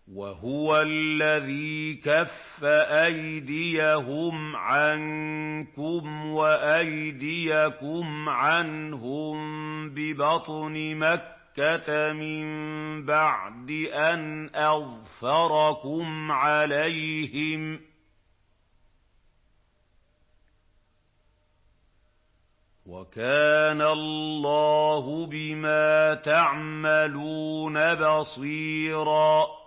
وَهُوَ الَّذِي كَفَّ أَيْدِيَهُمْ عَنكُمْ وَأَيْدِيَكُمْ عَنْهُم بِبَطْنِ مَكَّةَ مِن بَعْدِ أَنْ أَظْفَرَكُمْ عَلَيْهِمْ ۚ وَكَانَ اللَّهُ بِمَا تَعْمَلُونَ بَصِيرًا